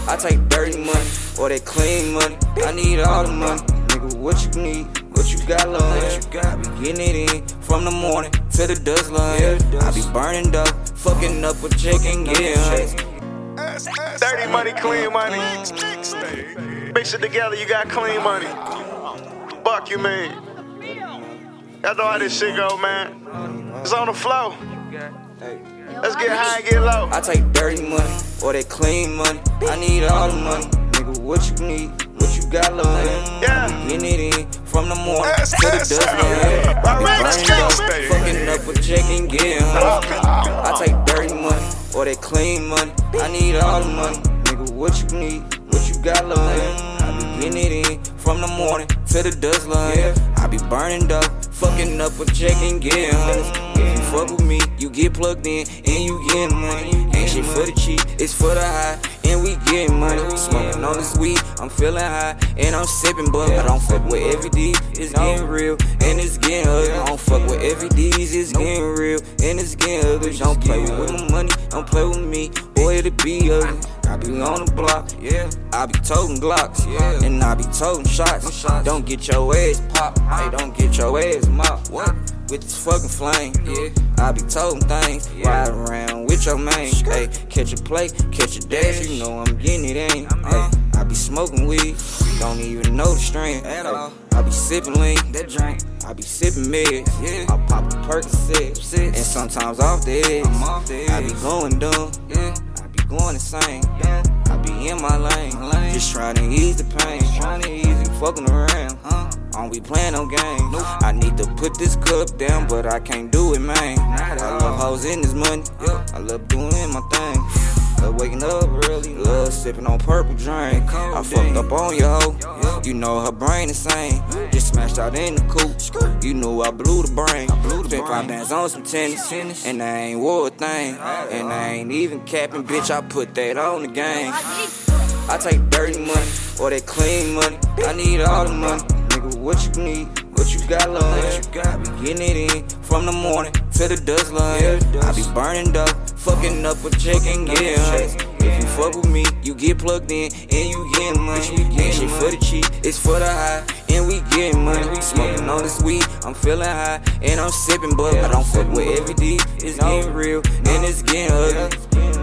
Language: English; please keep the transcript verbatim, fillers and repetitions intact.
I take dirty money or that clean money. I need all the money, nigga. What you need? What you got, love? What you got? Be getting it in from the morning to the dusk, love. I be burning dope, fucking up with chicken, yeah. Dirty money, clean money. Mix it together, you got clean money. Fuck you, man. Y'all know how this shit go, man. It's on the flow. Let's get high and get low. I take dirty money or that clean money. I need all the money, nigga. What you need? What you got, love? Yeah. I be getting it in from the morning to the dusk, love. I be burning dope, fucking up with chicken, yeah. I take dirty money or that clean money. I need all the money, nigga. What you need? What you got, love? I be getting it in from the morning to the dusk, love. I be burning dope, fucking up with chicken, yeah. If you fuck with me, you get plugged in and you get money. Ain't shit for the cheap, it's for the high, and we get money. Smoking on this weed, I'm feeling high, and I'm sipping, but I don't fuck with every D. It's getting real, and it's getting ugly. I don't fuck with every D's, it's getting real, and it's getting ugly. Don't play with my money, don't play with me, boy, it'll be ugly. I be on the block, yeah. I be toting Glocks, yeah. And I be toting shots. Don't get your ass popped, hey, don't get your ass mopped. What? With this fucking flame, yeah. I be toting things, ride around with your man. Hey, catch a play, catch a dash, you know I'm getting it, ain't. Hey, I be smoking weed, don't even know the strain at all. I be sipping lean, that drink. I be sipping meds, yeah. I pop a Percocet, and sometimes off the edge. I be going dumb, yeah. Going insane, I be in my lane, just trying to ease the pain, trying to ease it, fucking around, huh? I don't be playing no games. I need to put this cup down, but I can't do it, man. I love hoes in this money, I love doing my thing. Love waking up early, love sipping on purple drink. I fucked up on your hoe, you know her brain insane. Just smashed out in the coupe, you know I blew the brain. Spent five bands on some tennis, and I ain't wore a thing. And I ain't even capping, bitch, I put that on the game. I take dirty money or that clean money. I need all the money, nigga. What you need? What you got, love? What you got? Be getting it in from the morning to the dusk, love. I be burning dope, fucking up with chicken, yeah. If you fuck with me, you get plugged in and you get money. Ain't shit for the cheap, it's for the high, and we get money. Smoking on this weed, I'm feeling high, and I'm sipping, but I don't fuck with every D. It's getting real, and it's getting ugly.